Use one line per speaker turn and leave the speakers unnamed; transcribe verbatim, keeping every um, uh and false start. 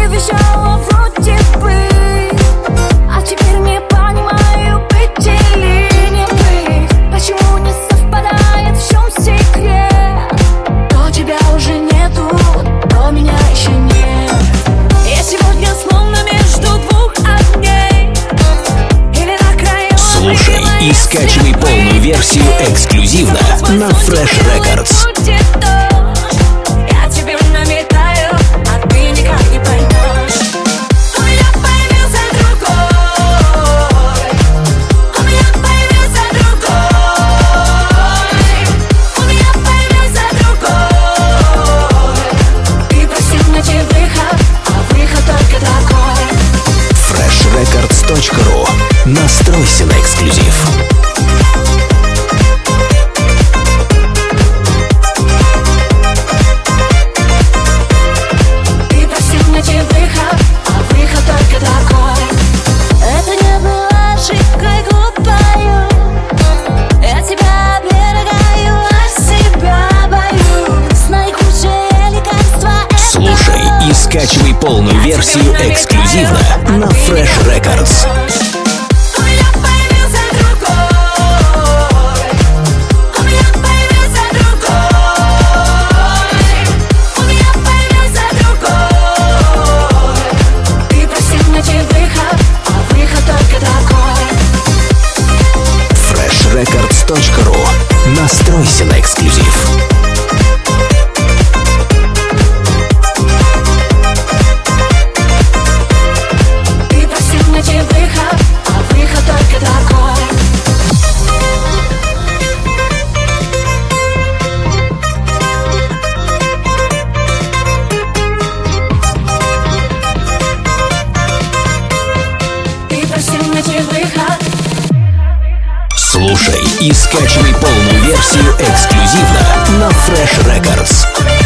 весело вроде бы, а теперь не понимаю, быть или не быть. Почему не совпадает, в чем секрет? То тебя уже нету, то меня еще нет. Я сегодня словно между двух огней, или на краю.
Слушай и скачивай полную версию эксклюзивно на Fresh Records. фреш рекордс точка ру. Настройся на эксклюзив.
Ты просил найти выход, а выход только такой. Это не было ошибкой глупою. Я тебя оберегаю, а себя боюсь. Наихудшее лекарство — это
Слушай и скачивай полную версию эксклюзивно на Fresh Records. фреш рекордс точка ру. Настройся на эксклюзив.
Ты просил найти выход, а выход только такой. Ты просил найти выход.
Слушай и скачивай полную версию эксклюзивно на Fresh Records.